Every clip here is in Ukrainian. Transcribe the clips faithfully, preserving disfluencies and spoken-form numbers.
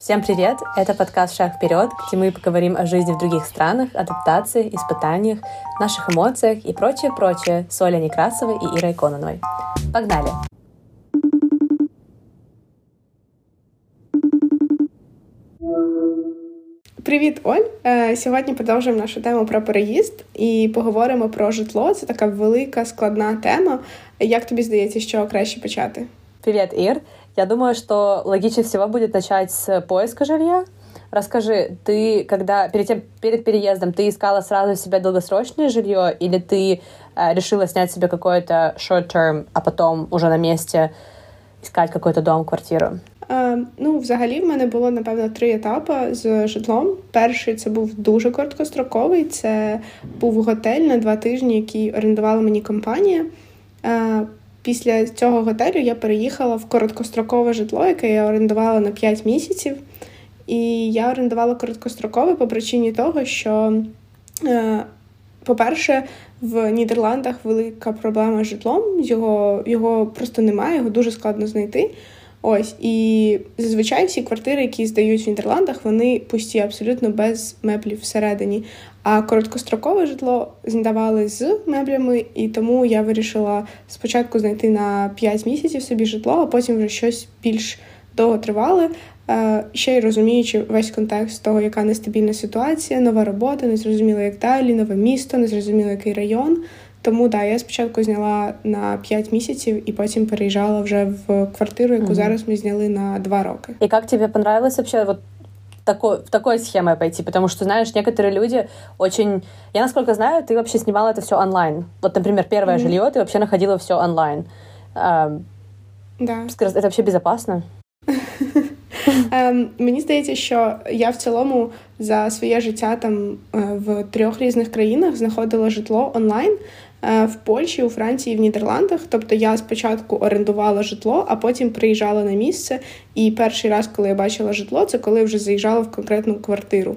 Всем привет! Это подкаст «Шаг вперед», где мы поговорим о жизни в других странах, адаптации, испытаниях, наших эмоциях и прочее-прочее с Олей Некрасовой и Ирой Кононовой. Погнали! Привіт, Оль! Сьогодні продовжуємо нашу тему про переїзд і поговоримо про житло. Це така велика, складна тема. Як тобі здається, з чого краще почати? Привет, Ир! Я думаю, что логичнее всего будет начать с поиска жилья. Расскажи, ты, когда перед тем, перед переездом, ты искала сразу себе долгосрочное жилье, или ты э, решила снять себе какой-то short term, а потом уже на месте искать какой-то дом, квартиру? Uh, ну, взагалі, в мене було, напевно, три етапи з житлом. Перший – це був дуже короткостроковий. Це був готель на два тижні, який орендувала мені компанія. Uh, Після цього готелю я переїхала в короткострокове житло, яке я орендувала на п'ять місяців. І я орендувала короткострокове по причині того, що, е, по-перше, в Нідерландах велика проблема з житлом, його, його просто немає, його дуже складно знайти. Ось, і зазвичай всі квартири, які здають в Нідерландах, вони пусті, абсолютно без меблів всередині. А короткострокове житло здавали з меблями, і тому я вирішила спочатку знайти на п'ять місяців собі житло, а потім вже щось більш довготривале. Ще й розуміючи весь контекст того, яка нестабільна ситуація, нова робота, не зрозуміло, як далі, нове місто, не зрозуміло, який район. Тому, да, я спочатку зняла на п'ять місяців і потім переїжджала вже в квартиру, яку mm-hmm. зараз ми зняли на два роки. И как тебе понравилось вообще вот такой, в такой схемой пойти? Потому что, знаешь, некоторые люди очень... Я, насколько знаю, ты вообще снимала это все онлайн. Вот, например, первое mm-hmm. жилье ты вообще находила все онлайн. А, да. Это вообще безопасно? Um, мені здається, що я в цілому за своє життя там в трьох різних країнах знаходила житло онлайн. В Польщі, у Франції, в Нідерландах. Тобто я спочатку орендувала житло, а потім приїжджала на місце. І перший раз, коли я бачила житло, це коли вже заїжджала в конкретну квартиру.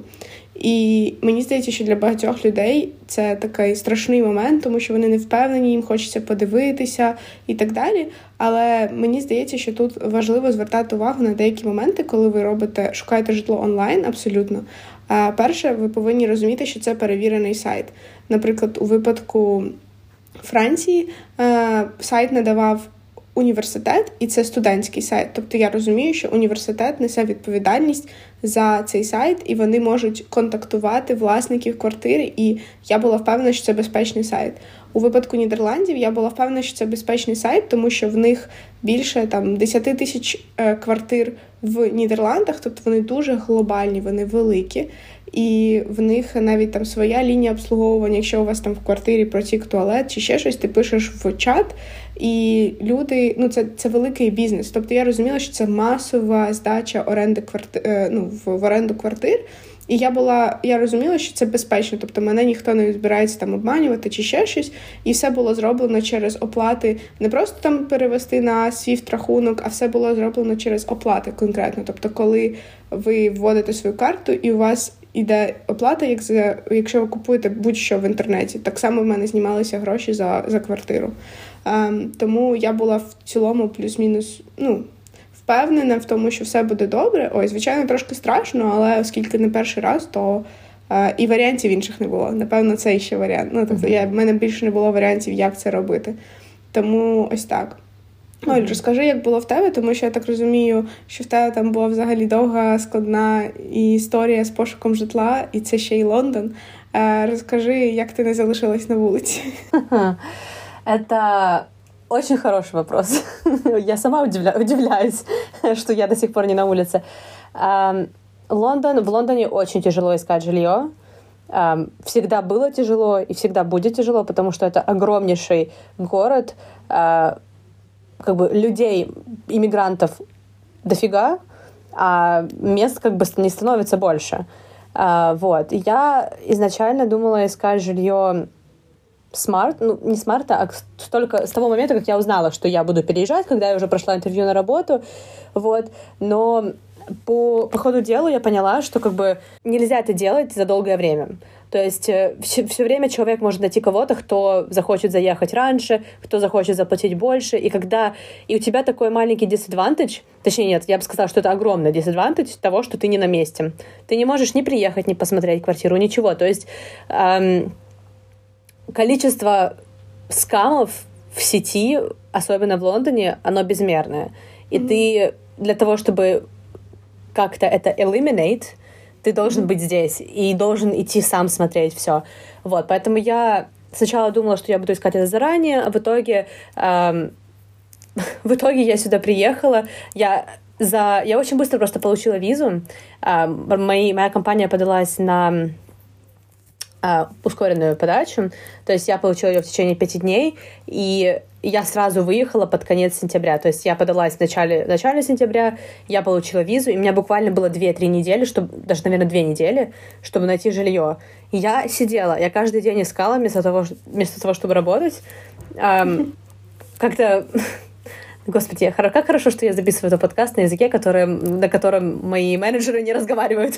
І мені здається, що для багатьох людей це такий страшний момент, тому що вони не впевнені, їм хочеться подивитися і так далі. Але мені здається, що тут важливо звертати увагу на деякі моменти, коли ви робите, шукаєте житло онлайн, абсолютно. А перше, ви повинні розуміти, що це перевірений сайт. Наприклад, у випадку Франції е, сайт надавав університет, і це студентський сайт. Тобто я розумію, що університет несе відповідальність за цей сайт, і вони можуть контактувати власників квартири, і я була впевнена, що це безпечний сайт. У випадку Нідерландів я була впевнена, що це безпечний сайт, тому що в них більше там десять тисяч е, квартир в Нідерландах, тобто вони дуже глобальні, вони великі, і в них навіть там своя лінія обслуговування, якщо у вас там в квартирі протік туалет чи ще щось, ти пишеш в чат, і люди, ну це, це великий бізнес. Тобто я розуміла, що це масова здача оренди квартир, ну, в, в оренду квартир, і я була, я розуміла, що це безпечно, тобто мене ніхто не збирається там обманювати чи ще щось, і все було зроблено через оплати, не просто там перевести на свіфт-рахунок, а все було зроблено через оплати конкретно. Тобто коли ви вводите свою карту і у вас іде оплата, як за, якщо ви купуєте будь-що в інтернеті. Так само в мене знімалися гроші за, за квартиру. Um, тому я була в цілому плюс-мінус, ну, впевнена в тому, що все буде добре. Ой, звичайно, трошки страшно, але оскільки не перший раз, то uh, і варіантів інших не було. Напевно, це ще варіант. Ну, тобто, я, в мене більше не було варіантів, як це робити. Тому ось так. Оль, розкажи, як було в тебе, тому що я так розумію, що в тебе там була взагалі довга, складна історія з пошуком житла, і це ще й Лондон. Uh, розкажи, як ти не залишилась на вулиці? Это очень хороший вопрос. Я сама удивля... удивляюсь, что я до сих пор не на улице. Лондон. В Лондоне очень тяжело искать жилье. Всегда было тяжело и всегда будет тяжело, потому что это огромнейший город. Как бы людей, иммигрантов дофига, а мест как бы не становится больше. Вот. Я изначально думала искать жилье с марта, ну, не с марта, а только с того момента, как я узнала, что я буду переезжать, когда я уже прошла интервью на работу, вот, но по, по ходу дела я поняла, что как бы нельзя это делать за долгое время. То есть все, все время человек может найти кого-то, кто захочет заехать раньше, кто захочет заплатить больше, и когда и у тебя такой маленький disadvantage, точнее нет, я бы сказала, что это огромный disadvantage того, что ты не на месте. Ты не можешь ни приехать, ни посмотреть квартиру, ничего. То есть эм, количество скамов в сети, особенно в Лондоне, оно безмерное. И mm-hmm. ты для того, чтобы как-то это eliminate, ты должен mm-hmm. быть здесь и должен идти сам смотреть все. Вот, поэтому я сначала думала, что я буду искать это заранее, а в итоге, эм, в итоге я сюда приехала. Я, за, я очень быстро просто получила визу. Эм, мои, моя компания подалась на э, ускоренную подачу, то есть я получила ее в течение пяти дней, и я сразу выехала под конец сентября. То есть я подалась в начале, в начале сентября, я получила визу, и у меня буквально было две-три недели, чтобы, даже, наверное, две недели, чтобы найти жилье. И я сидела, я каждый день искала вместо того, вместо того чтобы работать. Эм, как-то... Господи, как хорошо, что я записываю этот подкаст на языке, который, на котором мои менеджеры не разговаривают.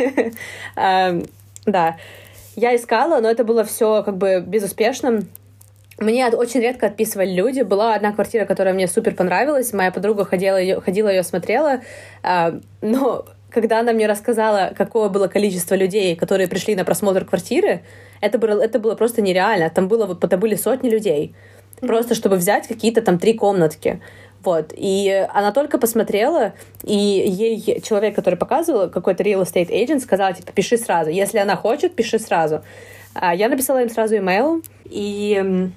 Да. Я искала, но это было все как бы безуспешно. Мне очень редко отписывали люди. Была одна квартира, которая мне супер понравилась. Моя подруга ходила ее, ходила ее смотрела. Но когда она мне рассказала, какое было количество людей, которые пришли на просмотр квартиры, это было, это было просто нереально. Там, было, там были сотни людей. Просто чтобы взять какие-то там три комнатки. Вот. И она только посмотрела, и ей человек, который показывал, какой-то real estate agent, сказал, типа, пиши сразу. Если она хочет, пиши сразу. Я написала им сразу имейл, и...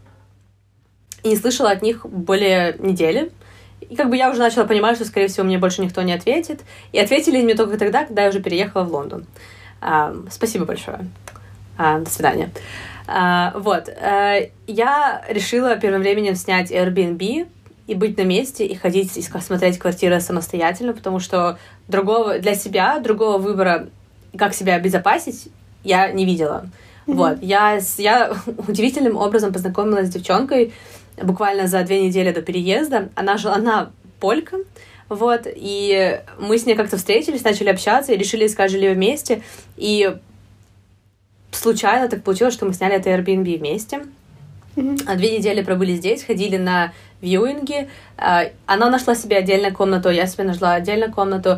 и не слышала от них более недели. И как бы я уже начала понимать, что, скорее всего, мне больше никто не ответит. И ответили мне только тогда, когда я уже переехала в Лондон. А, спасибо большое. А, до свидания. А, вот. А, я решила первым временем снять Airbnb и быть на месте, и ходить, и смотреть квартиры самостоятельно, потому что другого, для себя другого выбора, как себя обезопасить, я не видела. Mm-hmm. Вот. Я, я удивительным образом познакомилась с девчонкой, буквально за две недели до переезда. Она жила, она полька, вот, и мы с ней как-то встретились, начали общаться и решили искать жилье вместе, и случайно так получилось, что мы сняли это Airbnb вместе. Mm-hmm. Две недели пробыли здесь, ходили на вьюинги. Она нашла себе отдельную комнату, я себе нашла отдельную комнату,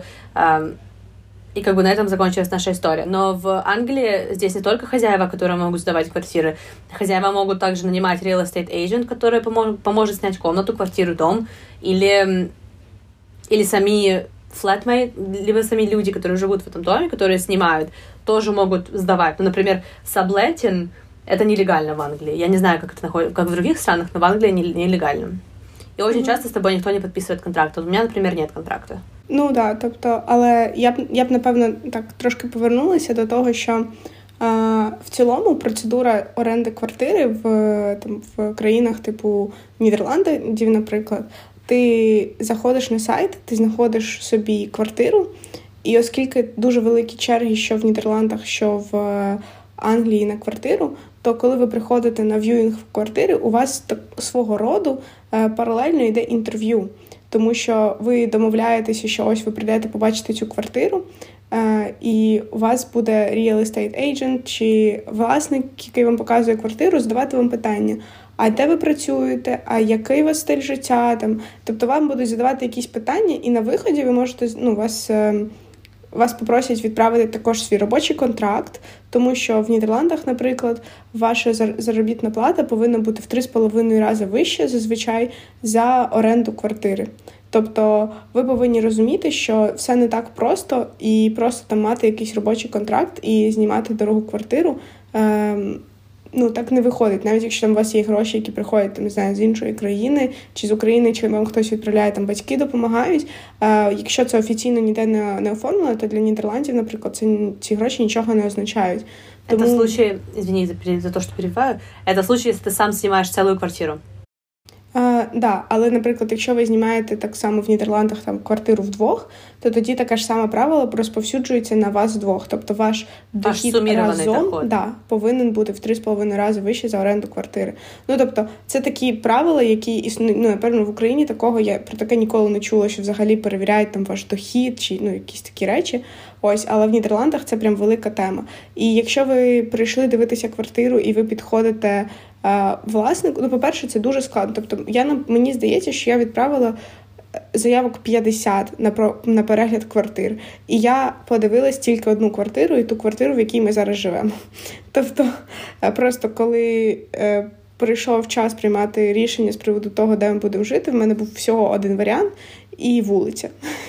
и как бы на этом закончилась наша история. Но в Англии здесь не только хозяева, которые могут сдавать квартиры. Хозяева могут также нанимать real estate agent, который помож- поможет снять комнату, квартиру, дом. Или, или сами flatmate, либо сами люди, которые живут в этом доме, которые снимают, тоже могут сдавать. Ну, например, subletting — это нелегально в Англии. Я не знаю, как это находится, как в других странах, но в Англии нелегально. І дуже mm-hmm. часто з тобою ніхто не підписує контракт. У мене, наприклад, нет контракту. Ну, так, да, тобто, але я б, я б, напевно, так трошки повернулася до того, що е, в цілому процедура оренди квартири в, там, в країнах типу Нідерланди, наприклад, ти заходиш на сайт, ти знаходиш собі квартиру, і оскільки дуже великі черги, що в Нідерландах, що в Англії на квартиру, то коли ви приходите на в'юінг в квартири, у вас так, свого роду е, паралельно йде інтерв'ю. Тому що ви домовляєтеся, що ось ви прийдете побачити цю квартиру, е, і у вас буде real estate agent чи власник, який вам показує квартиру, задавати вам питання. А де ви працюєте? А який у вас стиль життя? Там? Тобто вам будуть задавати якісь питання, і на виході ви можете, ну, вас... Е, Вас попросять відправити також свій робочий контракт, тому що в Нідерландах, наприклад, ваша заробітна плата повинна бути в три з половиною рази вища зазвичай за оренду квартири. Тобто ви повинні розуміти, що все не так просто, і просто там мати якийсь робочий контракт і знімати дорогу квартиру, ем, ну, так не виходить. Навіть якщо там у вас є гроші, які приходять, там, не знаю, з іншої країни, чи з України, чи вам хтось відправляє, там, батьки допомагають. А, якщо це офіційно ніде не, не оформлено, то для Нідерландів, наприклад, це, ці гроші нічого не означають. Тому... Это случай, извини за, за то, что перебиваю, это случай, если ты сам снимаешь целую квартиру. А, да, але, наприклад, якщо ви знімаєте так само в Нідерландах там квартиру вдвох, то тоді таке ж саме правило розповсюджується на вас двох. Тобто ваш дохід разом да, повинен бути в три з половиною рази вище за оренду квартири. Ну, тобто, це такі правила, які існують, ну, напевно, в Україні такого я про таке ніколи не чула, що взагалі перевіряють там ваш дохід чи ну, якісь такі речі. Ось, але в Нідерландах це прям велика тема. І якщо ви прийшли дивитися квартиру і ви підходите е, власнику, ну, по-перше, це дуже складно. Тобто, я, мені здається, що я відправила заявок п'ятдесят на, про, на перегляд квартир. І я подивилась тільки одну квартиру, і ту квартиру, в якій ми зараз живемо. Тобто, просто коли е, прийшов час приймати рішення з приводу того, де ми будемо жити, в мене був всього один варіант, і вулиця.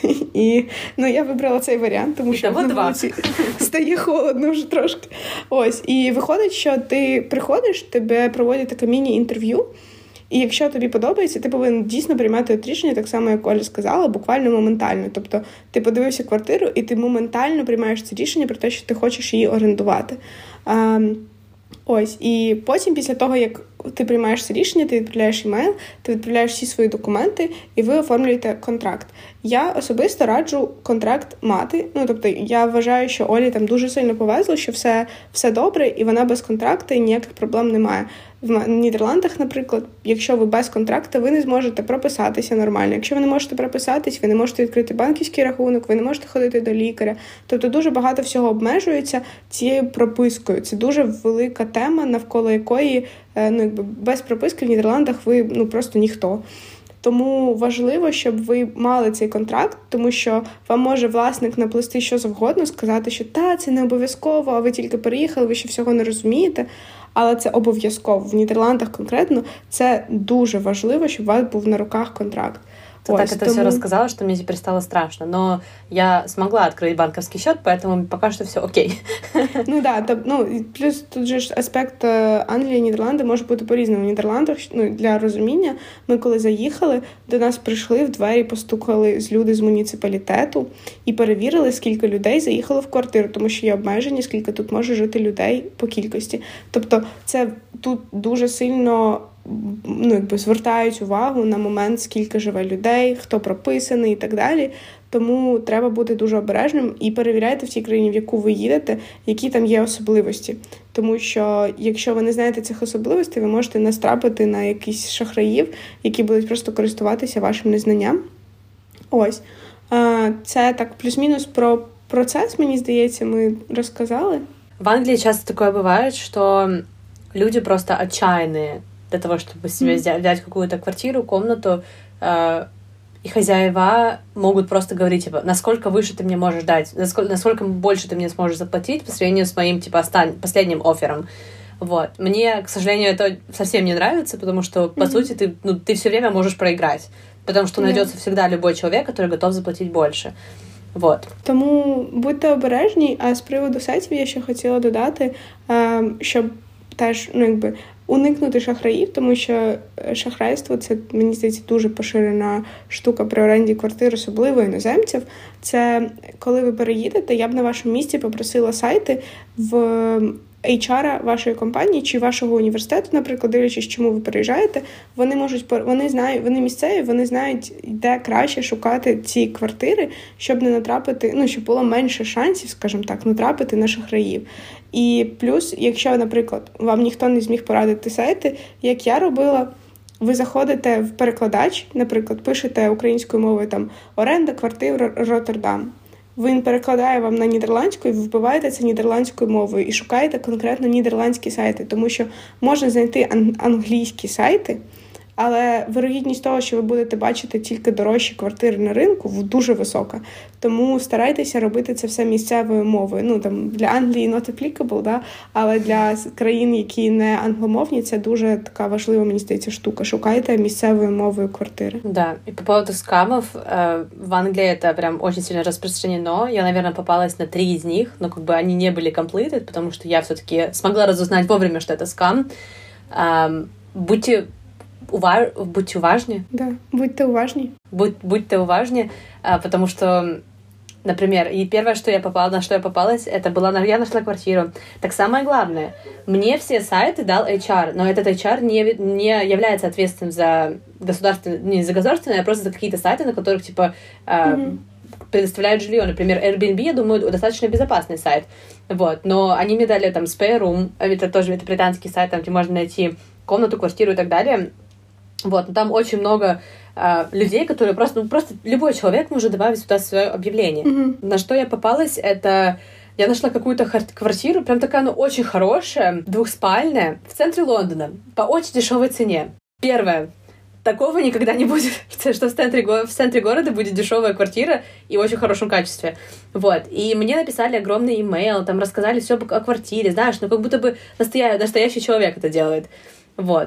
І ну, я вибрала цей варіант, тому що на вулиці стає холодно вже трошки. Ось. І виходить, що ти приходиш, тебе проводять таке міні-інтерв'ю, і якщо тобі подобається, ти повинен дійсно приймати от рішення, так само, як Оля сказала, буквально моментально. Тобто ти подивився квартиру, і ти моментально приймаєш це рішення про те, що ти хочеш її орендувати. А, ось. І потім, після того, як ти приймаєш це рішення, ти відправляєш імейл, ти відправляєш всі свої документи, і ви оформлюєте контракт. Я особисто раджу контракт мати. Ну, тобто, я вважаю, що Олі там дуже сильно повезло, що все, все добре, і вона без контракту, і ніяких проблем немає. В Нідерландах, наприклад, якщо ви без контракту, ви не зможете прописатися нормально. Якщо ви не можете прописатись, ви не можете відкрити банківський рахунок, ви не можете ходити до лікаря. Тобто дуже багато всього обмежується цією пропискою. Це дуже велика тема, навколо якої ну, якби, без прописки в Нідерландах ви ну, просто ніхто. Тому важливо, щоб ви мали цей контракт, тому що вам може власник наплести що завгодно, сказати, що та, це не обов'язково, а ви тільки переїхали, ви ще всього не розумієте. Але це обов'язково. В Нідерландах конкретно це дуже важливо, щоб у вас був на руках контракт. Ты Ой, так это тому... все рассказала, что мне теперь стало страшно. Но я смогла открыть банковский счет, поэтому пока что все окей. Ну да, то, ну, плюс тут же ж аспект Англії, Нідерланди може бути по-різному. В Нідерландах, ну, для розуміння, ми коли заїхали, до нас прийшли, в двері постукали з люди з муніципалітету і перевірили, скільки людей заїхало в квартиру, тому що є обмеження, скільки тут може жити людей по кількості. Тобто це тут дуже сильно ну, якби звертають увагу на момент, скільки живе людей, хто прописаний і так далі. Тому треба бути дуже обережним і перевіряйте в тій країні, в яку ви їдете, які там є особливості. Тому що, якщо ви не знаєте цих особливостей, ви можете настрапити на якісь шахраїв, які будуть просто користуватися вашим незнанням. Ось. Це так плюс-мінус про процес, мені здається, ми розказали. В Англии часто такое бывает, что люди просто отчаянные для того, чтобы себе mm. взять какую-то квартиру, комнату, э, и хозяева могут просто говорить, типа, насколько выше ты мне можешь дать, насколько, насколько больше ты мне сможешь заплатить по сравнению с моим, типа, остан- последним оффером. Вот. Мне, к сожалению, это совсем не нравится, потому что, по mm-hmm. сути, ты, ну, ты все время можешь проиграть, потому что yeah. найдется всегда любой человек, который готов заплатить больше. Вот. Тому будьте обережні, а з приводу сайтів я ще хотіла додати, щоб теж, ну, якби, уникнути шахраїв, тому що шахрайство – це, мені здається, дуже поширена штука при оренді квартир, особливо іноземців. Це коли ви переїдете, я б на вашому місці попросила сайти в ейч ар вашої компанії чи вашого університету, наприклад, дивлячись, чому ви переїжджаєте, вони можуть, вони знають, вони місцеві, вони знають, де краще шукати ці квартири, щоб не натрапити, ну, щоб було менше шансів, скажімо так, натрапити на шахраїв. І плюс, якщо, наприклад, вам ніхто не зміг порадити сайти, як я робила, ви заходите в перекладач, наприклад, пишете українською мовою там «Оренда квартир Роттердам». Він перекладає вам на нідерландську, і ви вбиваєте це нідерландською мовою і шукаєте конкретно нідерландські сайти, тому що можна знайти англійські сайти, але вирогідність того, що ви будете бачити тільки дорожчі квартири на ринку, дуже висока. Тому старайтеся робити це все місцевою мовою. Ну, там, для Англії not applicable, да? Але для країн, які не англомовні, це дуже така важлива, мені здається, штука. Шукайте місцевою мовою квартири. Да, и по поводу скамов, э, в Англии это прям очень сильно распространено. Я, наверное, попалась на три из них, но как бы они не были completed, потому что я все-таки смогла разузнать вовремя, что это скам. Э, будьте Уваж... Будьте уважні. Да, будьте уважні. Будь... Будьте уважні, потому что Например, и первое, что я попала, на что я попалась, это была, я нашла квартиру. Так самое главное, мне все сайты дал эйч ар, но этот эйч ар не, не является ответственным за государственное, не за государственное, а просто за какие-то сайты, на которых, типа, э, mm-hmm. предоставляют жилье. Например, Airbnb, я думаю, достаточно безопасный сайт. Вот. Но они мне дали там Spare Room, это тоже это британский сайт, там, где можно найти комнату, квартиру и так далее. Вот. Но там очень много Uh, людей, которые просто, ну, просто любой человек может добавить сюда свое объявление. Mm-hmm. На что я попалась, это я нашла какую-то квартиру, прям такая, ну, очень хорошая, двухспальная, в центре Лондона, по очень дешевой цене. Первое, такого никогда не будет, что в центре, в центре города будет дешевая квартира и в очень хорошем качестве. Вот. И мне написали огромный имейл, там рассказали все о квартире, знаешь, ну, как будто бы настоя... настоящий человек это делает. Вот.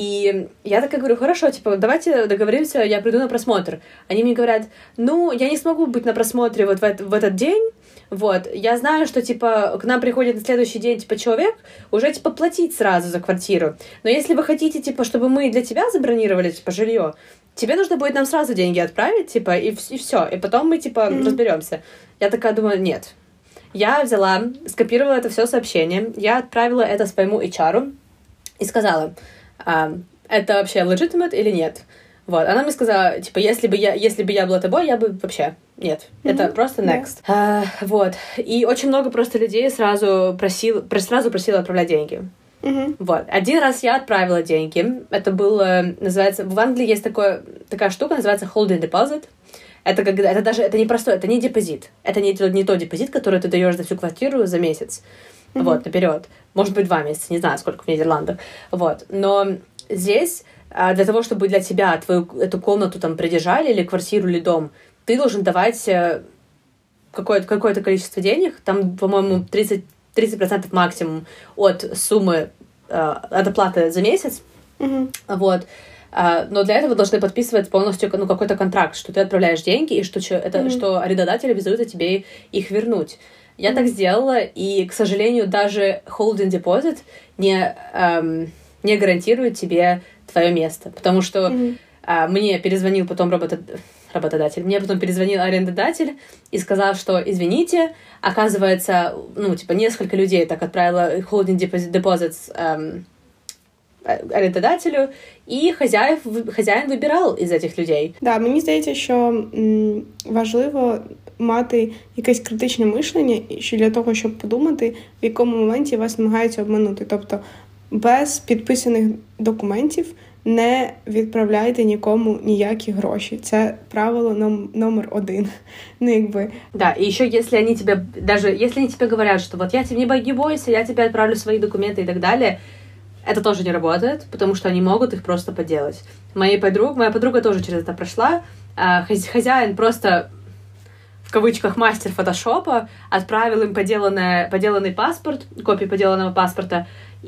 И я такая говорю, хорошо, типа, давайте договоримся, я приду на просмотр. Они мне говорят, ну, я не смогу быть на просмотре вот в, это, в этот день, вот. Я знаю, что, типа, к нам приходит на следующий день, типа, человек, уже, типа, платить сразу за квартиру. Но если вы хотите, типа, чтобы мы для тебя забронировали, типа, жилье, тебе нужно будет нам сразу деньги отправить, типа, и, и все. И потом мы, типа, mm-hmm. разберемся. Я такая думаю, нет. Я взяла, скопировала это все сообщение, я отправила это своему эйч ар и сказала, а, это вообще legitimate или нет? Вот. Она мне сказала, типа, если бы я, если бы я была тобой, я бы вообще... Нет. Mm-hmm. Это просто next. Yeah. А, вот. И очень много просто людей сразу просил, сразу просило отправлять деньги. Mm-hmm. Вот. Один раз я отправила деньги. Это было, называется... В Англии есть такое, такая штука, называется holding deposit. Это, когда, это даже это не простой, это не депозит. Это не, не тот депозит, который ты даешь за всю квартиру за месяц. Mm-hmm. Вот, наперед. Может быть, два месяца, не знаю, сколько в Нидерландах. Вот. Но здесь для того, чтобы для тебя твою эту комнату там придержали, или квартиру, или дом, ты должен давать какое-то, какое-то количество денег, там, по-моему, тридцать, тридцать процентов максимум от суммы, от оплаты за месяц. Mm-hmm. Вот. Но для этого должны подписывать полностью, ну, какой-то контракт, что ты отправляешь деньги, и что, это, mm-hmm. что арендодатель обязуется тебе их вернуть. Я mm-hmm. так сделала, и, к сожалению, даже holding deposit не, эм, не гарантирует тебе твое место, потому что mm-hmm. э, мне перезвонил потом работод... работодатель, мне потом перезвонил арендодатель и сказал, что, извините, оказывается, ну, типа, несколько людей так отправила holding deposit эм, арендодателю, і хазяїв, хазяїн вибирав із цих людей. Да, мені здається, що м, важливо мати якесь критичне мишлення, що для того, щоб подумати, в якому моменті вас намагаються обманути. Тобто без підписаних документів не відправляйте нікому ніякі гроші. Це правило ном- номер один. Ну, якби... Да, и еще если они тебе, даже если они тебе говорят, что вот я тебе не, бой, не бойся, я тебе отправлю свои документы и так далее, это тоже не работает, потому что они могут их просто подделать. Моей подруг, моя подруга тоже через это прошла. Хозяин просто, в кавычках, мастер фотошопа, отправил им поделанное, поделанный паспорт, копию поделанного паспорта,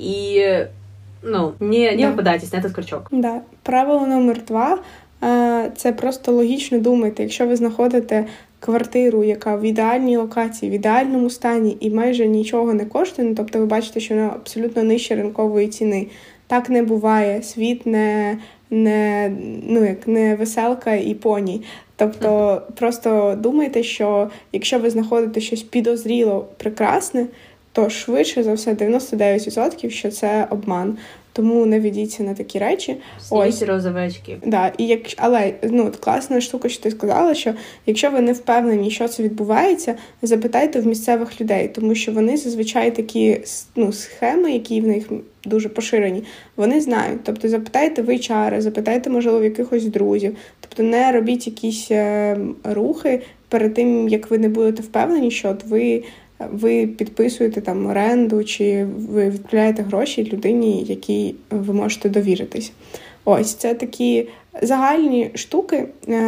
и, ну, не, не да. попадайтесь на этот крючок. Да. Правило номер два – це просто логічно думайте. Якщо ви знаходите квартиру, яка в ідеальній локації, в ідеальному стані і майже нічого не коштує, ну, тобто ви бачите, що вона абсолютно нижче ринкової ціни. Так не буває. Світ не, не, ну, як не веселка і поні. Тобто mm-hmm. просто думайте, що якщо ви знаходите щось підозріло прекрасне, то швидше за все дев'яносто дев'ять відсотків, що це обман. Тому не ведіться на такі речі. Ось розові очки. Да, і як, але ну, класна штука, що ти сказала, що якщо ви не впевнені, що це відбувається, запитайте в місцевих людей, тому що вони зазвичай такі ну, схеми, які в них дуже поширені, вони знають. Тобто запитайте в ейч ар, запитайте, можливо, в якихось друзів. Тобто не робіть якісь е, рухи перед тим, як ви не будете впевнені, що от ви ви підписуєте там оренду, чи ви відправляєте гроші людині, якій ви можете довіритись. Ось, це такі загальні штуки.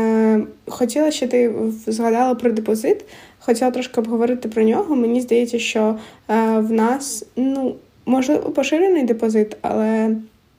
Хотіла ще, ти згадала про депозит, хотіла трошки обговорити про нього. Мені здається, що в нас, ну, можливо, поширений депозит, але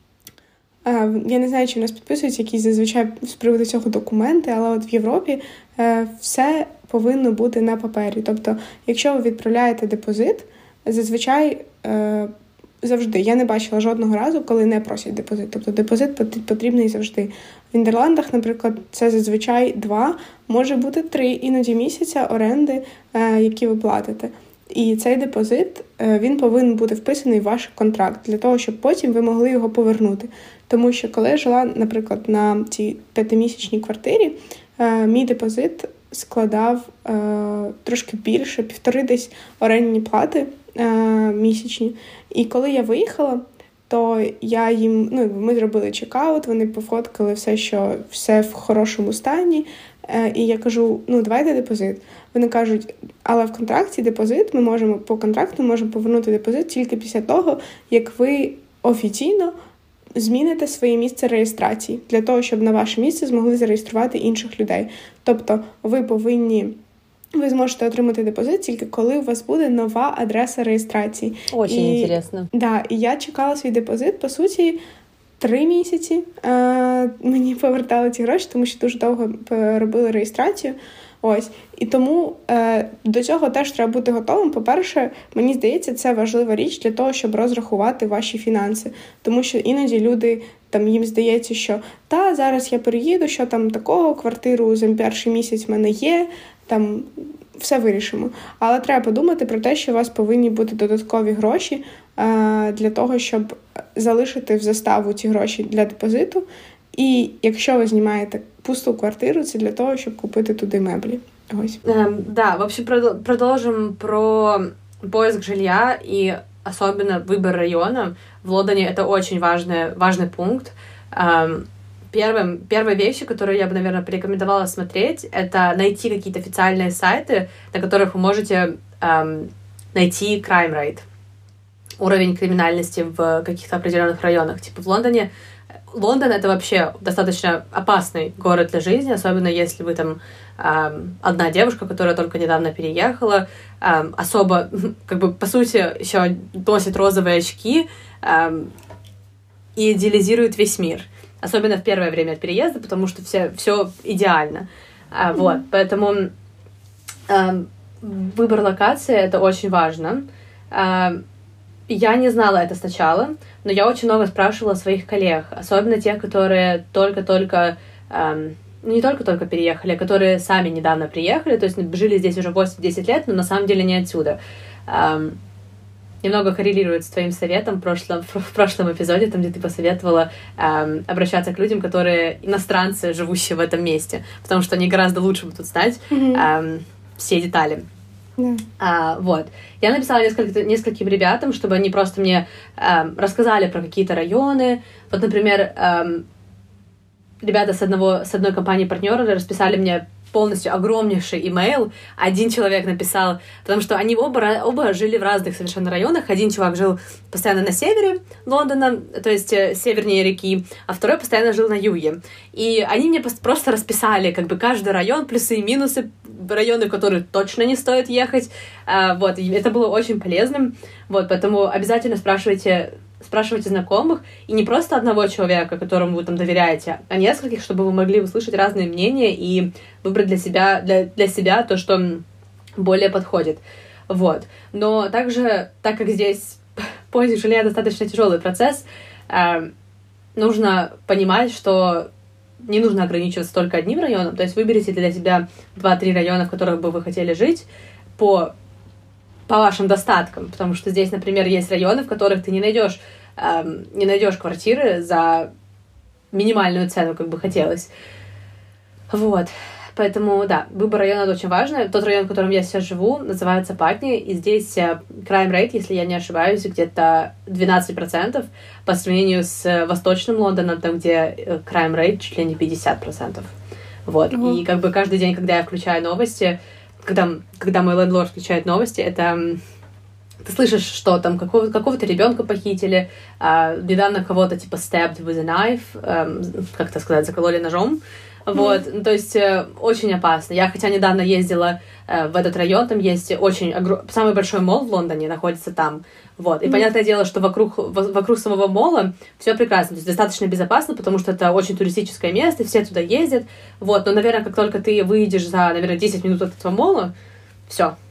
я не знаю, чи в нас підписуються якісь зазвичай з приводу цього документи, але от в Європі все повинно бути на папері. Тобто, якщо ви відправляєте депозит, зазвичай завжди. Я не бачила жодного разу, коли не просять депозит. Тобто депозит потрібний завжди. В Нідерландах, наприклад, це зазвичай два, може бути три іноді місяця оренди, які ви платите. І цей депозит, він повинен бути вписаний в ваш контракт, для того, щоб потім ви могли його повернути. Тому що коли я жила, наприклад, на цій п'ятимісячній квартирі, мій депозит складав е, трошки більше, півтори десь орендні плати е, місячні. І коли я виїхала, то я їм, ну, ми зробили чекаут, вони пофоткали все, що все в хорошому стані. Е, і я кажу, ну, давайте депозит. Вони кажуть, але в контракті депозит, ми можемо, по контракту можемо повернути депозит тільки після того, як ви офіційно зміните своє місце реєстрації, для того, щоб на ваше місце змогли зареєструвати інших людей. Тобто ви повинні, ви зможете отримати депозит тільки коли у вас буде нова адреса реєстрації. Очень і, інтересно. Да, і я чекала свій депозит, по суті, три місяці. Е, мені повертали ці гроші, тому що дуже довго робили реєстрацію. Ось. І тому е, до цього теж треба бути готовим. По-перше, мені здається, це важлива річ для того, щоб розрахувати ваші фінанси. Тому що іноді люди, там, їм здається, що та, зараз я переїду, що там такого, квартиру за перший місяць в мене є, там все вирішимо. Але треба подумати про те, що у вас повинні бути додаткові гроші е, для того, щоб залишити в заставу ці гроші для депозиту. І якщо ви знімаєте пусту квартиру, це для того, щоб купити туди меблі. Ось. Эм, да, в общем, продолжим про поиск жилья и особенно выбор района. В Лондоне это очень важный, важный пункт. Эм, первым, первые вещи, которые я бы, наверное, порекомендовала смотреть, это найти какие-то официальные сайты, на которых вы можете эм, найти crime rate, уровень криминальности в каких-то определенных районах. Типа в Лондоне Лондон — это вообще достаточно опасный город для жизни, особенно если вы там э, одна девушка, которая только недавно переехала, э, особо, как бы, по сути, еще носит розовые очки э, и идеализирует весь мир. Особенно в первое время от переезда, потому что все, все идеально. Э, mm-hmm. Вот, поэтому э, выбор локации — это очень важно. Э, Я не знала это сначала, но я очень много спрашивала своих коллег, особенно тех, которые только-только, эм, ну не только-только переехали, а которые сами недавно приехали, то есть жили здесь уже восемь-десять лет, но на самом деле не отсюда. Эм, немного коррелирует с твоим советом в прошлом, в прошлом эпизоде, там, где ты посоветовала эм, обращаться к людям, которые иностранцы, живущие в этом месте, потому что они гораздо лучше будут знать mm-hmm. эм, все детали. Yeah. А, вот. Я написала несколько, нескольким ребятам, чтобы они просто мне эм, рассказали про какие-то районы. Вот, например, эм, ребята с, одного, с одной компании-партнера расписали мне полностью огромнейший имейл. Один человек написал, потому что они оба, оба жили в разных совершенно районах. Один чувак жил постоянно на севере Лондона, то есть севернее реки, а второй постоянно жил на юге. И они мне просто расписали как бы каждый район, плюсы и минусы, районы, в которые точно не стоит ехать. Вот, и это было очень полезным. Вот, поэтому обязательно спрашивайте спрашивайте знакомых, и не просто одного человека, которому вы там доверяете, а нескольких, чтобы вы могли услышать разные мнения и выбрать для себя, для, для себя то, что более подходит. Вот. Но также, так как здесь поиск жилья достаточно тяжелый процесс, э, нужно понимать, что не нужно ограничиваться только одним районом, то есть выберите для себя два-три района, в которых бы вы хотели жить, по по вашим достаткам, потому что здесь, например, есть районы, в которых ты не найдешь, эм, не найдешь квартиры за минимальную цену, как бы хотелось. Вот. Поэтому, да, выбор района очень важный. Тот район, в котором я сейчас живу, называется Патни, и здесь crime rate, если я не ошибаюсь, где-то двенадцать процентов по сравнению с восточным Лондоном, там, где crime rate чуть ли не пятьдесят процентов. Вот. Mm-hmm. И как бы каждый день, когда я включаю новости, Когда, когда мой лендлорд включает новости, это ты слышишь, что там какого, какого-то ребенка похитили, а, недавно кого-то типа stabbed with a knife, а, как это сказать, закололи ножом. Вот, mm-hmm. То есть очень опасно. Я хотя недавно ездила э, в этот район, там есть очень огр... самый большой молл в Лондоне находится там. Вот. И mm-hmm. понятное дело, что вокруг, вокруг самого молла все прекрасно, то есть достаточно безопасно, потому что это очень туристическое место, все туда ездят. Вот. Но, наверное, как только ты выйдешь за, наверное, десять минут от этого молла, все.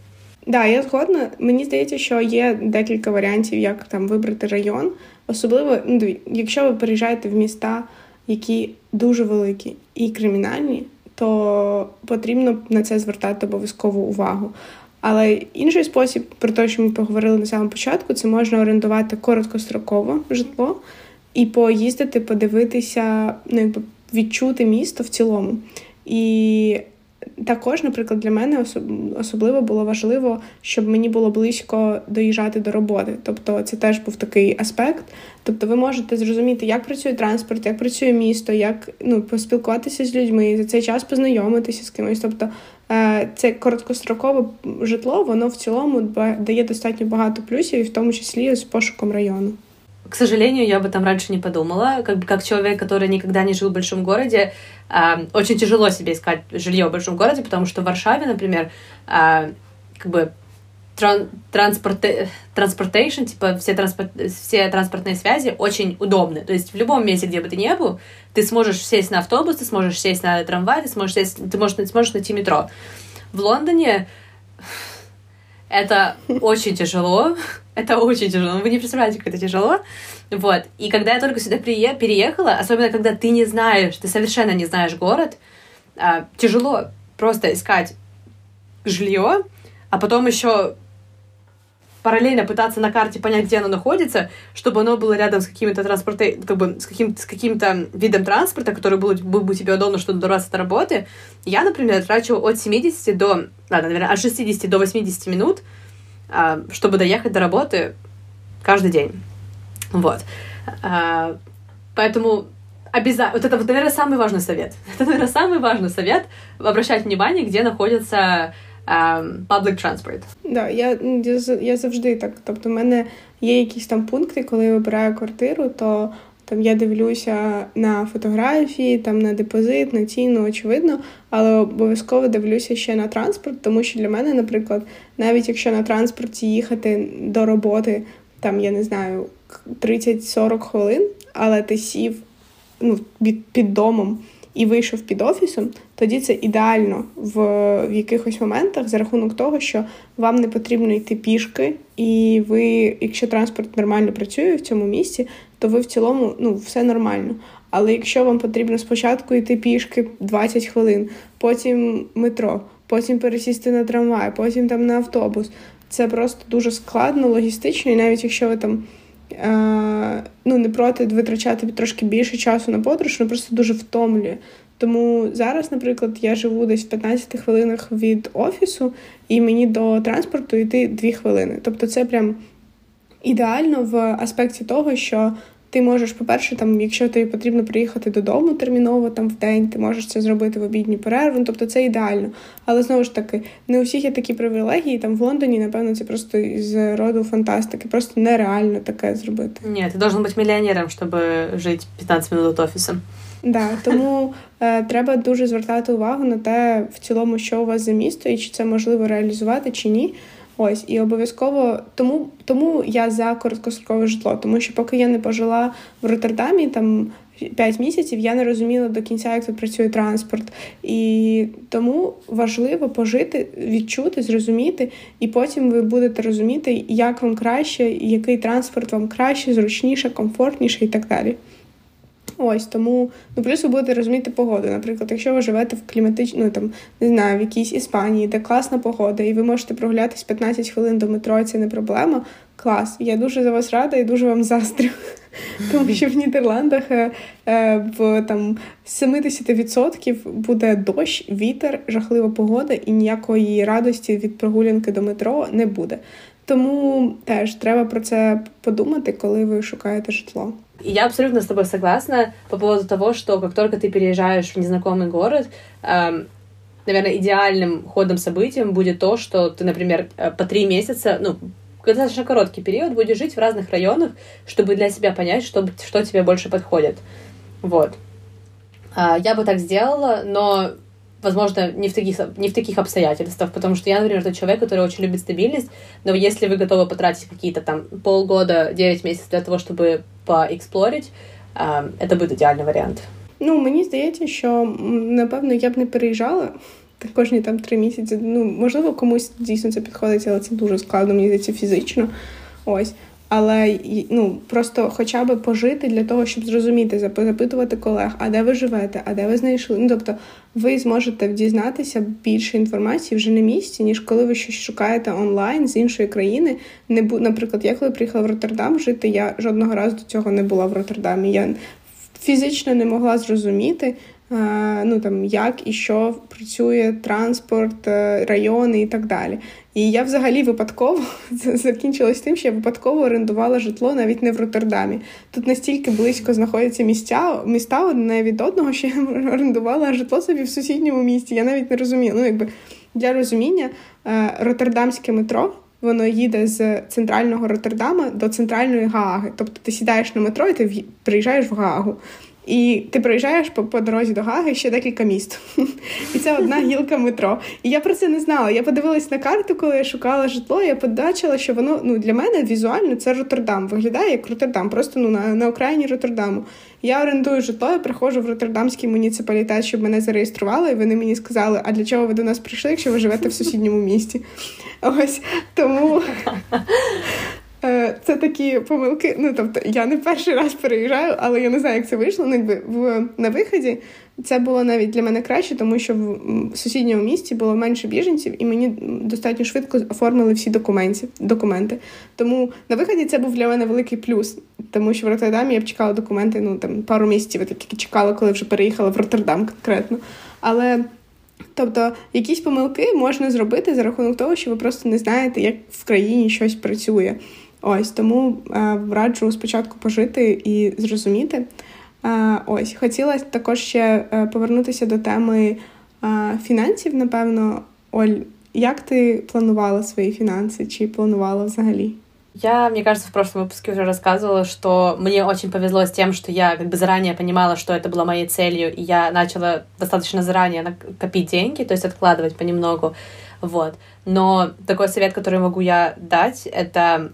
Да, я згодна. Мені здається, що є декілька варіантів, як там вибрати район. Особливо, ну, якщо ви переїжджаєте в міста, які дуже великі і кримінальні, то потрібно на це звертати обов'язкову увагу. Але інший спосіб, про те, що ми поговорили на самому початку, це можна орендувати короткострокове житло і поїздити, подивитися, ну, якби відчути місто в цілому. І також, наприклад, для мене особливо було важливо, щоб мені було близько доїжджати до роботи. Тобто це теж був такий аспект. Тобто ви можете зрозуміти, як працює транспорт, як працює місто, як, ну, поспілкуватися з людьми, за цей час познайомитися з кимось. Тобто це короткострокове житло, воно в цілому дає достатньо багато плюсів, і в тому числі з пошуком району. К сожалению, я об этом раньше не подумала. Как бы как человек, который никогда не жил в большом городе, э, очень тяжело себе искать жилье в большом городе, потому что в Варшаве, например, э, как бы тран- транспорт- transportation, типа все, транспорт- все транспортные связи очень удобны. То есть в любом месте, где бы ты ни был, ты сможешь сесть на автобус, ты сможешь сесть на трамвай, ты сможешь, сесть, ты можешь, сможешь найти метро. В Лондоне это очень тяжело. Это очень тяжело. Вы не представляете, как это тяжело. Вот. И когда я только сюда переехала, особенно когда ты не знаешь, ты совершенно не знаешь город, тяжело просто искать жилье, а потом еще параллельно пытаться на карте понять, где оно находится, чтобы оно было рядом с каким-то транспортом, как бы с, каким- с каким-то видом транспорта, который был, был бы тебе удобно, чтобы добраться до работы. Я, например, трачу от семидесяти до, ладно, наверное, от шестидесяти до восьмидесяти минут, чтобы доехать до работы каждый день. Вот. Поэтому обязательно... Вот это, вот, наверное, самый важный совет. Это, наверное, самый важный совет — обращать внимание, где находится um, public transport. Да, я, я завжди так. Тобто в мене є якісь там пункти, коли я вибираю квартиру, то там я дивлюся на фотографії, там на депозит, на ціну, очевидно, але обов'язково дивлюся ще на транспорт, тому що для мене, наприклад, навіть якщо на транспорті їхати до роботи, там, я не знаю, тридцять-сорок хвилин, але ти сів, ну, під, під домом і вийшов під офісом, тоді це ідеально в, в якихось моментах за рахунок того, що вам не потрібно йти пішки, і ви, якщо транспорт нормально працює в цьому місці, то ви в цілому, ну, все нормально. Але якщо вам потрібно спочатку йти пішки двадцять хвилин, потім метро, потім пересісти на трамвай, потім там на автобус, це просто дуже складно, логістично, і навіть якщо ви там е- ну, не проти витрачати трошки більше часу на подорож, воно просто дуже втомлює. Тому зараз, наприклад, я живу десь в п'ятнадцяти хвилинах від офісу, і мені до транспорту йти дві хвилини. Тобто це прям ідеально в аспекті того, що ти можеш, по-перше, там, якщо тобі потрібно приїхати додому терміново там в день, ти можеш це зробити в обідню перерву, тобто це ідеально. Але, знову ж таки, не у всіх є такі привілегії, там в Лондоні, напевно, це просто з роду фантастики, просто нереально таке зробити. Ні, ти должен бути мільйонером, щоб жити п'ятнадцять минут від офісу. Да, тому е, треба дуже звертати увагу на те, в цілому, що у вас за місто, і чи це можливо реалізувати, чи ні. Ось, і обов'язково, тому, тому я за короткострокове житло, тому що поки я не пожила в Роттердамі, там, п'ять місяців, я не розуміла до кінця, як тут працює транспорт. І тому важливо пожити, відчути, зрозуміти, і потім ви будете розуміти, як вам краще, який транспорт вам краще, зручніше, комфортніше і так далі. Ось, тому, ну, плюс ви будете розуміти погоду. Наприклад, якщо ви живете в кліматичній, ну, там, не знаю, в якійсь Іспанії, де класна погода, і ви можете прогулятись п'ятнадцять хвилин до метро, це не проблема, клас. Я дуже за вас рада і дуже вам заздрю. Тому що в Нідерландах е, е, в там сімдесят відсотків буде дощ, вітер, жахлива погода, і ніякої радості від прогулянки до метро не буде. Тому теж треба про це подумати, коли ви шукаєте житло. Я абсолютно с тобой согласна по поводу того, что как только ты переезжаешь в незнакомый город, э, наверное, идеальным ходом событием будет то, что ты, например, по три месяца, ну, достаточно короткий период, будешь жить в разных районах, чтобы для себя понять, что, что тебе больше подходит. Вот. Э, я бы так сделала, но, возможно, не в таких, не в таких обстоятельствах, потому что я, например, тот человек, который очень любит стабильность, но если вы готовы потратить какие-то там полгода, девять месяцев для того, чтобы поексплорить, це буде ідеальний варіант. Ну, мені здається, що, напевно, я б не переїжджала, кожні там три місяці. Ну, можливо, комусь дійсно це підходить, але це дуже складно, мені здається, фізично. Ось. Але, ну, просто хоча б пожити для того, щоб зрозуміти, запитувати колег, а де ви живете, а де ви знайшли. Ну, тобто, ви зможете дізнатися більше інформації вже на місці, ніж коли ви щось шукаєте онлайн з іншої країни. Не бу... Наприклад, я коли приїхала в Роттердам жити, я жодного разу до цього не була в Роттердамі. Я фізично не могла зрозуміти, ну, там, як і що працює транспорт, райони і так далі. І я взагалі випадково, це закінчилось тим, що я випадково орендувала житло навіть не в Роттердамі. Тут настільки близько знаходяться місця, міста одне від одного, що я орендувала житло собі в сусідньому місті. Я навіть не розуміла. Ну, якби, для розуміння, роттердамське метро, воно їде з центрального Роттердама до центральної Гааги. Тобто ти сідаєш на метро і ти приїжджаєш в Гаагу. І ти проїжджаєш по, по дорозі до Гаги ще декілька міст. І це одна гілка метро. І я про це не знала. Я подивилась на карту, коли я шукала житло, і я побачила, що воно, ну, для мене візуально це Роттердам. Виглядає як Роттердам, просто, ну, на, на окраїні Роттердаму. Я орендую житло, я приходжу в Роттердамський муніципалітет, щоб мене зареєстрували, і вони мені сказали, а для чого ви до нас прийшли, якщо ви живете в сусідньому місті? Ось, тому... Це такі помилки, ну, тобто, я не перший раз переїжджаю, але я не знаю, як це вийшло. Ну, якби в, на виході це було навіть для мене краще, тому що в сусідньому місті було менше біженців, і мені достатньо швидко оформили всі документи. документи. Тому на виході це був для мене великий плюс, тому що в Роттердамі я б чекала документи, ну, там, пару місяців, я тільки чекала, коли вже переїхала в Роттердам конкретно. Але... Тобто, якісь помилки можна зробити за рахунок того, що ви просто не знаєте, як в країні щось працює. Ось, тому е, раджу спочатку пожити і зрозуміти. Е, ось, хотіла також ще е, повернутися до теми е, фінансів, напевно. Оль, як ти планувала свої финансы? Чи планувала взагалі? Я, мне кажется, в прошлом выпуске уже рассказывала, что мне очень повезло с тем, что я как бы заранее понимала, что это было моей целью, и я начала достаточно заранее копить деньги, то есть откладывать понемногу, вот. Но такой совет, который могу я дать, это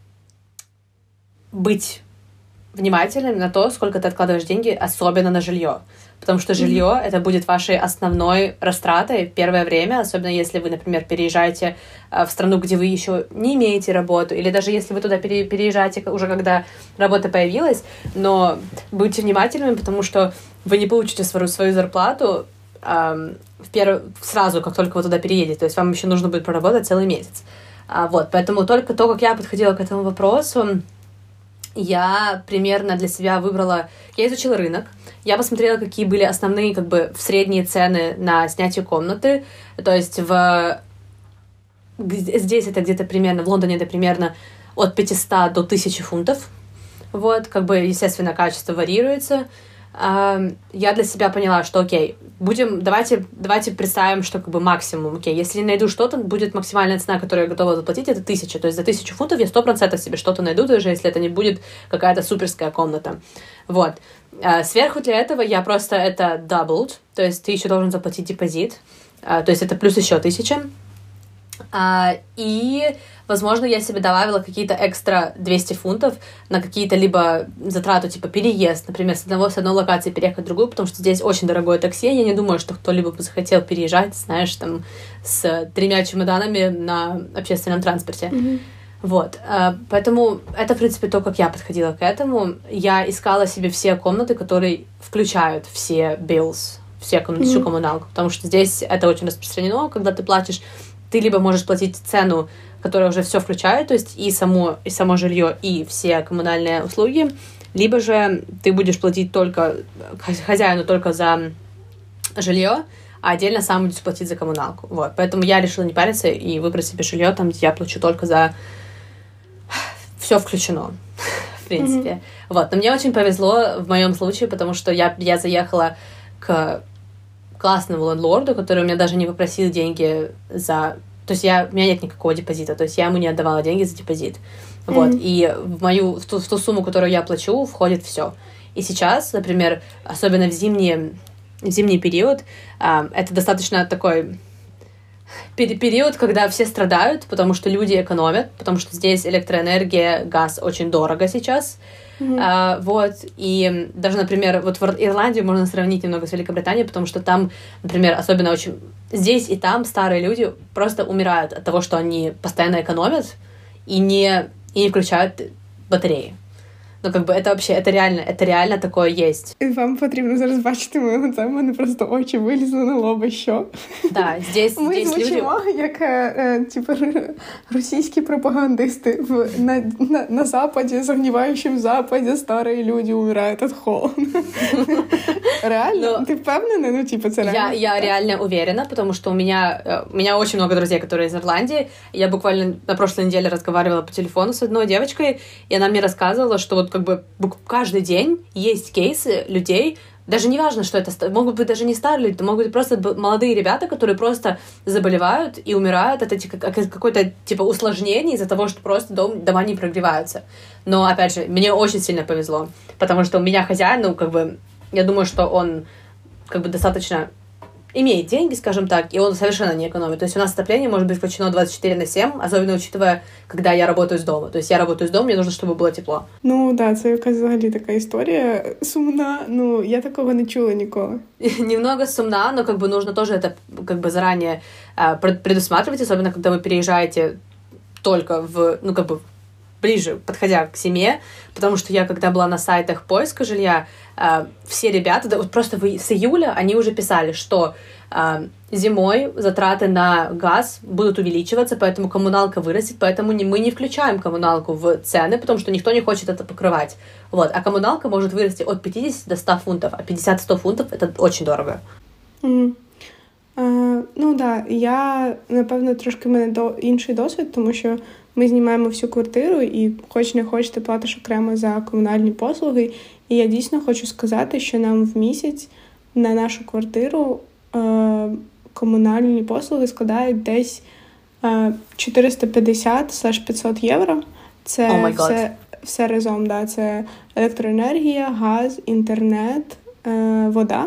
быть внимательным на то, сколько ты откладываешь деньги, особенно на жилье. Потому что жилье mm-hmm. это будет вашей основной растратой в первое время, особенно если вы, например, переезжаете в страну, где вы еще не имеете работу, или даже если вы туда пере- переезжаете уже когда работа появилась, но будьте внимательными, потому что вы не получите свою, свою зарплату эм, в перв... сразу, как только вы туда переедете, то есть вам еще нужно будет проработать целый месяц. А, вот, поэтому только то, как я подходила к этому вопросу, я примерно для себя выбрала... Я изучила рынок, я посмотрела, какие были основные, как бы, средние цены на снятие комнаты. То есть в... здесь это где-то примерно, в Лондоне это примерно от пятисот до тысячи фунтов. Вот, как бы, естественно, качество варьируется. Я для себя поняла, что окей, будем, давайте, давайте представим, что как бы максимум, окей, если найду что-то, будет максимальная цена, которую я готова заплатить, это тысяча, то есть за тысячу фунтов я сто процентов себе что-то найду, даже если это не будет какая-то суперская комната, вот. Сверху для этого я просто это doubled, то есть ты еще должен заплатить депозит, то есть это плюс еще тысяча, и, возможно, я себе добавила какие-то экстра двести фунтов на какие-то либо затраты, типа переезд, например, с, одного, с одной локации переехать в другую, потому что здесь очень дорогое такси, я не думаю, что кто-либо бы захотел переезжать, знаешь, там, с тремя чемоданами на общественном транспорте. Mm-hmm. Вот, поэтому это, в принципе, то, как я подходила к этому. Я искала себе все комнаты, которые включают все bills, все, mm-hmm. всю коммуналку, потому что здесь это очень распространено, когда ты платишь, ты либо можешь платить цену, которая уже все включает, то есть и само, и само жилье, и все коммунальные услуги, либо же ты будешь платить только хозяину только за жилье, а отдельно сам будешь платить за коммуналку. Вот. Поэтому я решила не париться и выбрать себе жилье, там, где я плачу только за... Все включено, в принципе. Mm-hmm. Вот. Но мне очень повезло в моем случае, потому что я, я заехала к классному лендлорду, который у меня даже не попросил деньги за... То есть я... у меня нет никакого депозита, то есть я ему не отдавала деньги за депозит. Mm-hmm. Вот. И в мою... В ту, в ту сумму, которую я плачу, входит все. И сейчас, например, особенно в зимние... в зимний период, это достаточно такой период, когда все страдают, потому что люди экономят, потому что здесь электроэнергия, газ очень дорого сейчас. Mm-hmm. А, вот, и даже, например, вот в Ирландию можно сравнить немного с Великобританией, потому что там, например, особенно очень... Здесь и там старые люди просто умирают от того, что они постоянно экономят и не, и не включают батареи. Ну, как би, це вообще, це реально, це реально такое есть. Вам потрібно зараз бачити моє лице, в мене просто очі вилізли на лоба, що? Да, здесь, Ми здесь звучимо, люди... як е, типу, російські пропагандисти. В, на, на, на Западі, загніваючому Западі, старі люди умирають від холоду. Реально? Но... Ты впевнена? Ну, типа, це реально? Я, я реально уверена, потому что у меня, у меня очень много друзей, которые из Ирландии. Я буквально на прошлой неделе разговаривала по телефону с одной девочкой, и она мне рассказывала, что вот как бы каждый день есть кейсы людей, даже не важно, что это, могут быть даже не старые люди, могут быть просто молодые ребята, которые просто заболевают и умирают от этих какой-то типа усложнений из-за того, что просто дом, дома не прогреваются. Но, опять же, мне очень сильно повезло, потому что у меня хозяин, ну, как бы, я думаю, что он как бы достаточно имеет деньги, скажем так, и он совершенно не экономит. То есть у нас отопление может быть включено двадцать четыре на семь, особенно учитывая, когда я работаю с дома. То есть я работаю с дома, мне нужно, чтобы было тепло. Ну, да, це якась взагалі така історія сумна. Ну, я такого не чула ніколи. Немного сумна, но как бы нужно тоже это как бы заранее э, предусматривать, особенно когда вы переезжаете только в, ну, как бы ближе, подходя к семье, потому что я, когда была на сайтах поиска жилья, э, все ребята, да, вот просто в, с июля они уже писали, что э, зимой затраты на газ будут увеличиваться, поэтому коммуналка вырастет, поэтому не, мы не включаем коммуналку в цены, потому что никто не хочет это покрывать. Вот. А коммуналка может вырасти от пятидесяти до ста фунтов, а пятьдесят-сто фунтов — это очень дорого. Mm. Uh, ну, да, я, напевно, трошки в мене до, інший досвід, тому що ми знімаємо всю квартиру і хоч не хоч ти платиш окремо за комунальні послуги. І я дійсно хочу сказати, що нам в місяць на нашу квартиру е, комунальні послуги складають десь е, чотириста п'ятдесят - п'ятсот євро. Це oh все, все разом, да. Це електроенергія, газ, інтернет, е, вода.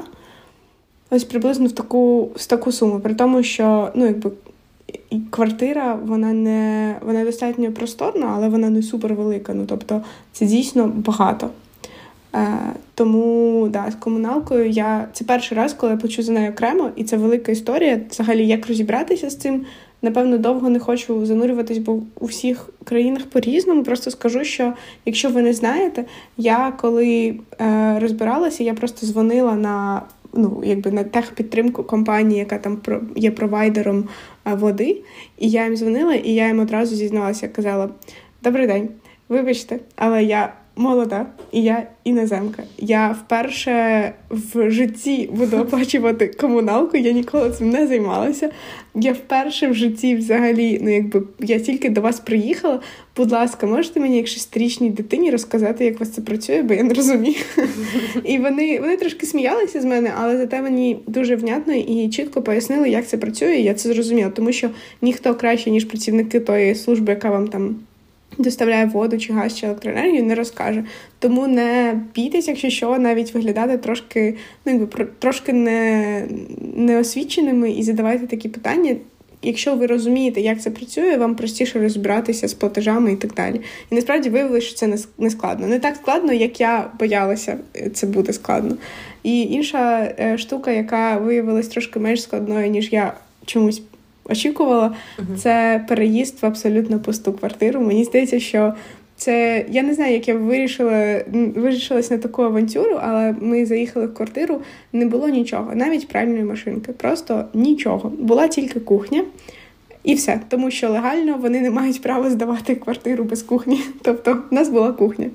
Ось приблизно в таку, в таку суму. При тому, що, ну, якби, квартира, вона не, вона достатньо просторна, але вона не супер велика. Ну, тобто, це дійсно багато. Е, тому, да, з комуналкою я... Це перший раз, коли я почув за нею окремо, і це велика історія. Взагалі, як розібратися з цим, напевно, довго не хочу занурюватись, бо у всіх країнах по-різному. Просто скажу, що, якщо ви не знаєте, я коли е, розбиралася, я просто дзвонила на... ну, якби на техпідтримку компанії, яка там є провайдером води. І я їм дзвонила, і я їм одразу зізналася, казала: «Добрий день, вибачте, але я молода, і я іноземка. Я вперше в житті буду оплачувати комуналку, я ніколи цим не займалася. Я вперше в житті взагалі, ну, якби, я тільки до вас приїхала. Будь ласка, можете мені, як шестирічній дитині, розказати, як у вас це працює, бо я не розумію». І вони, вони трошки сміялися з мене, але зате мені дуже внятно і чітко пояснили, як це працює, і я це зрозуміла. Тому що ніхто краще, ніж працівники тої служби, яка вам там доставляє воду, чи газ, чи електроенергію, не розкаже. Тому не бійтесь, якщо що, навіть виглядати трошки, ну, якби, трошки не, неосвіченими і задавайте такі питання. Якщо ви розумієте, як це працює, вам простіше розбиратися з платежами і так далі. І насправді виявилося, що це не складно. Не так складно, як я боялася, це буде складно. І інша е, штука, яка виявилась трошки менш складною, ніж я чомусь очікувала, uh-huh. це переїзд в абсолютно пусту квартиру. Мені здається, що це... Я не знаю, як я вирішила, вирішилась на таку авантюру, але ми заїхали в квартиру, не було нічого, навіть пральної машинки, просто нічого. Була тільки кухня і все, тому що легально вони не мають права здавати квартиру без кухні. Тобто в нас була кухня.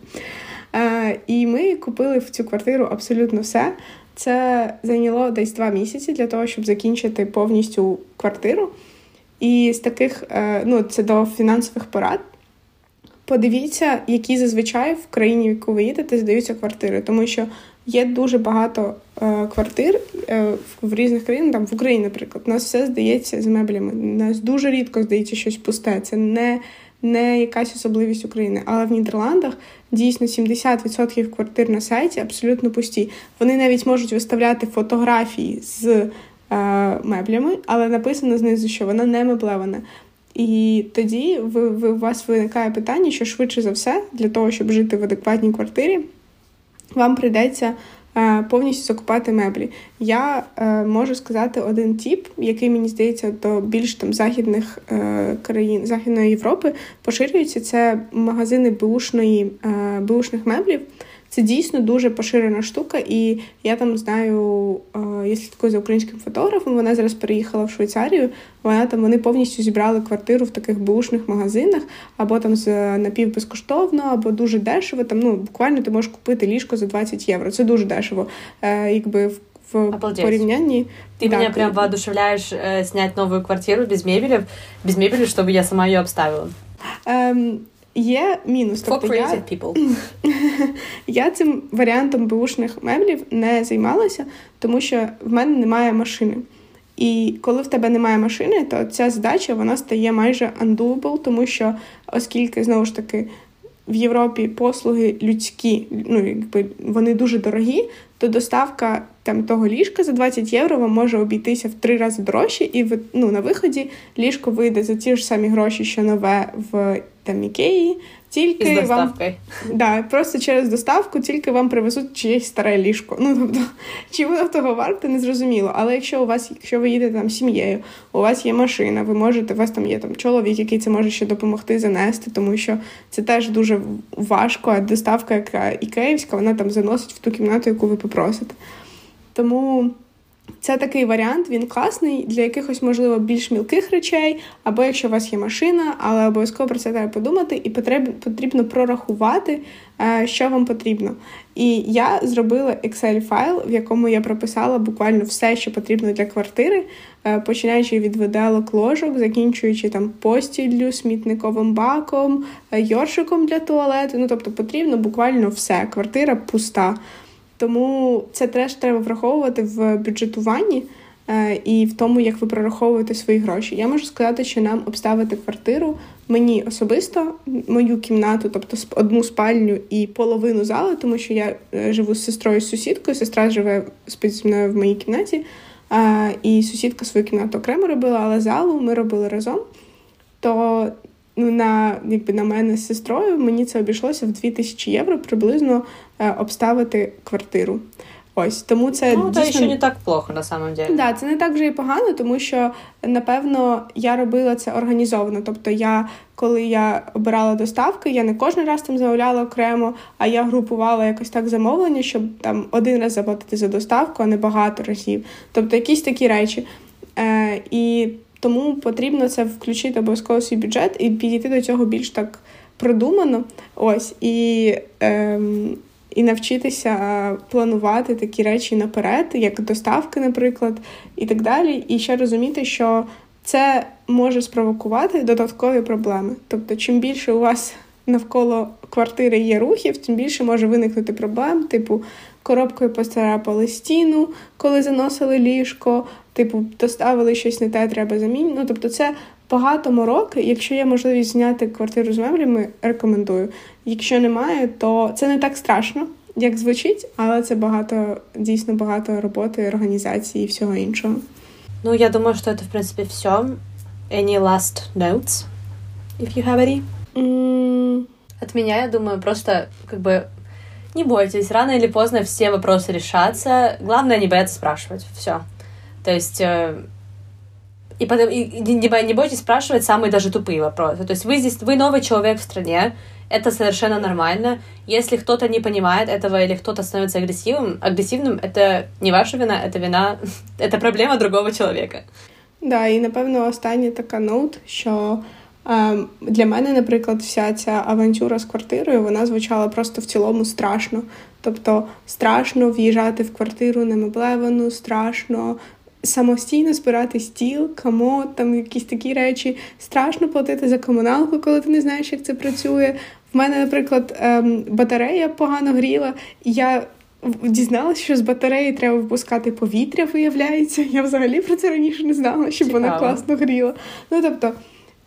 А, і ми купили в цю квартиру абсолютно все. Це зайняло десь два місяці для того, щоб закінчити повністю квартиру. І з таких, ну, це до фінансових порад. Подивіться, які зазвичай в країні, в яку ви їдете, здаються квартири. Тому що є дуже багато е, квартир е, в різних країнах, там в Україні, наприклад. У нас все здається з меблями. У нас дуже рідко здається щось пусте. Це не, не якась особливість України. Але в Нідерландах дійсно сімдесят відсотків квартир на сайті абсолютно пусті. Вони навіть можуть виставляти фотографії з меблями, але написано знизу, що вона не меблевана. І тоді ви, ви, у вас виникає питання, що швидше за все, для того, щоб жити в адекватній квартирі, вам прийдеться е, повністю закупати меблі. Я е, можу сказати один тип, який, мені здається, до більш там західних е, країн, Західної Європи поширюється. Це магазини беушної, е, беушних меблів. Це дійсно дуже поширена штука, і я там знаю, я слідкую за українським фотографом, вона зараз переїхала в Швейцарію, вона там, вони повністю зібрали квартиру в таких беушних магазинах, або там з напівбезкоштовно, або дуже дешево, там, ну, буквально ти можеш купити ліжко за двадцять євро, це дуже дешево, е, якби в, в Обалдеть. порівнянні. Ты да, меня прям воодушевляешь э, снять новую квартиру без мебели, без мебели, чтобы я сама ее обставила. Ем, Є мінус. For тобто creative я, people. я цим варіантом беушних меблів не займалася, тому що в мене немає машини. І коли в тебе немає машини, то ця задача, вона стає майже undoable, тому що, оскільки, знову ж таки, в Європі послуги людські, ну, якби вони дуже дорогі, то доставка там того ліжка за двадцять євро вам може обійтися в три рази дорожче, і ну, на виході ліжко вийде за ті ж самі гроші, що нове в там Ікеї, тільки і з доставкою. Вам, да, просто через доставку тільки вам привезуть чиєсь старе ліжко. Ну, тобто, чи воно того варте, не зрозуміло. Але якщо у вас, якщо ви їдете там сім'єю, у вас є машина, ви можете, у вас там є там чоловік, який це може ще допомогти занести, тому що це теж дуже важко, а доставка, яка ікеївська, вона там заносить в ту кімнату, яку ви попросите. Тому це такий варіант, він класний для якихось, можливо, більш мілких речей, або якщо у вас є машина, але обов'язково про це треба подумати, і потрібно прорахувати, що вам потрібно. І я зробила Excel-файл, в якому я прописала буквально все, що потрібно для квартири, починаючи від виделок, ложок, закінчуючи там постіллю, смітниковим баком, йоршиком для туалету. Ну, тобто потрібно буквально все. Квартира пуста. Тому це теж треба враховувати в бюджетуванні е, і в тому, як ви прораховуєте свої гроші. Я можу сказати, що нам обставити квартиру, мені особисто, мою кімнату, тобто одну спальню і половину залу, тому що я е, живу з сестрою, з сусідкою, сестра живе спить зі мною в моїй кімнаті, е, і сусідка свою кімнату окремо робила, але залу ми робили разом, то ну, на, якби, на мене з сестрою мені це обійшлося в дві тисячі євро приблизно е, обставити квартиру. Ось, тому це ну, дійсно... це ще не так плохо, на самом деле. Да, це не так вже і погано, тому що, напевно, я робила це організовано. Тобто я, коли я обирала доставки, я не кожен раз там замовляла окремо, а я групувала якось так замовлення, щоб там один раз заплатити за доставку, а не багато разів. Тобто якісь такі речі. Е, і тому потрібно це включити обов'язково в свій бюджет і підійти до цього більш так продумано. Ось, і, ем, і навчитися планувати такі речі наперед, як доставки, наприклад, і так далі. І ще розуміти, що це може спровокувати додаткові проблеми. Тобто, чим більше у вас навколо квартири є рухів, тим більше може виникнути проблем, типу коробкою поцарапали стіну, коли заносили ліжко, типу доставили щось не те, треба замінити. Ну, тобто це багато морок. Якщо є можливість зняти квартиру з меблями, рекомендую. Якщо немає, то це не так страшно, як звучить, але це багато, дійсно багато роботи, організації і всього іншого. Ну, я думаю, что это, в принципе, все. Any last notes, if you have any? Mm. От меня, я думаю, просто, как бы, не бойтесь, рано или поздно все вопросы решатся. Главное, не бояться спрашивать. Все. То есть... Э, и, и не, не бойтесь спрашивать самые даже тупые вопросы. То есть вы здесь, вы новый человек в стране, это совершенно нормально. Если кто-то не понимает этого или кто-то становится агрессивным, агрессивным, это не ваша вина, это вина, это проблема другого человека. Да, і, напевно, остання така ноут, що е, для мене, наприклад, вся ця авантюра з квартирою, вона звучала просто в цілому страшно. Тобто страшно в'їжджати в квартиру немеблевану, страшно самостійно збирати стіл, комод, там якісь такі речі. Страшно платити за комуналку, коли ти не знаєш, як це працює. В мене, наприклад, ем, батарея погано гріла, і я дізналася, що з батареї треба випускати повітря, виявляється. Я взагалі про це раніше не знала, щоб Цікаво. Вона класно гріла. Ну, тобто,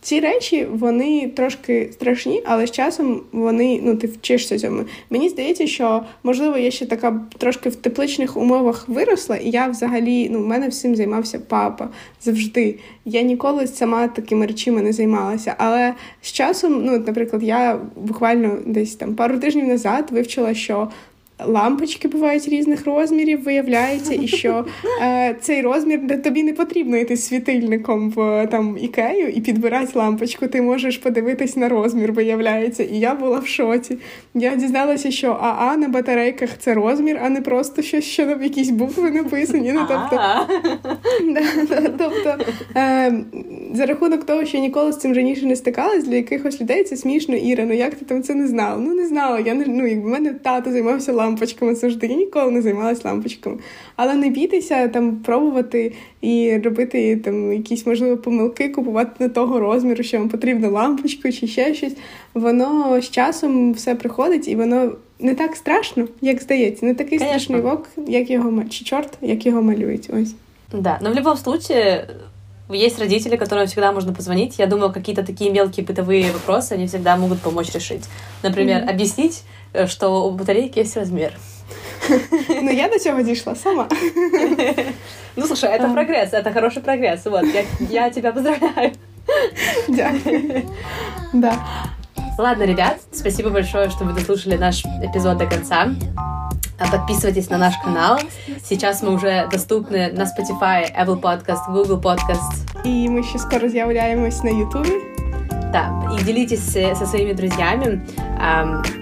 ці речі, вони трошки страшні, але з часом вони, ну, ти вчишся цьому. Мені здається, що, можливо, я ще така трошки в тепличних умовах виросла, і я взагалі, ну, в мене всім займався папа завжди. Я ніколи сама такими речами не займалася. Але з часом, ну, наприклад, я буквально десь там пару тижнів назад вивчила, що лампочки бувають різних розмірів, виявляється, і що е, цей розмір, тобі не потрібно йти світильником в там Ікею і підбирати лампочку, ти можеш подивитись на розмір, виявляється. І я була в шоці. Я дізналася, що АА на батарейках – це розмір, а не просто щось, що на якісь букви написані. Ну, тобто, да, да, тобто е, за рахунок того, що я ніколи з цим раніше не стикалась, для якихось людей це смішно. Іра, ну як ти там це не знала? Ну, не знала. Я не, ну, якби в мене тато займався лампочками, лампочками завжди. Я ніколи не займалась лампочками. Але не бійтеся там пробувати і робити там якісь, можливо, помилки, купувати не того розміру, що вам потрібна лампочка чи ще щось. Воно з часом все приходить, і воно не так страшно, як здається. Не такий Конечно. страшний вовк, як його, чи чорт, як його малюють. Ось. Да, но в любом случае есть родители, которым всегда можно позвонить. Я думаю, какие-то такие мелкие бытовые вопросы они всегда могут помочь решить. Например, mm-hmm. объяснить, что у батарейки есть размер. Ну, я до цього дійшла сама. Ну, слушай, это прогресс, это хороший прогресс. Вот, я, я тебя поздравляю. Дякую. Да. Ладно, ребят, спасибо большое, что вы дослушали наш эпизод до конца. Подписывайтесь на наш канал. Сейчас мы уже доступны на Spotify, Apple Podcast, Google Podcast. И мы еще скоро з'являємось на YouTube. Да, и делитесь со своими друзьями.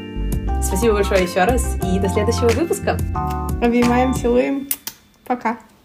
Спасибо большое еще раз и до следующего выпуска. Обнимаем, целуем. Пока.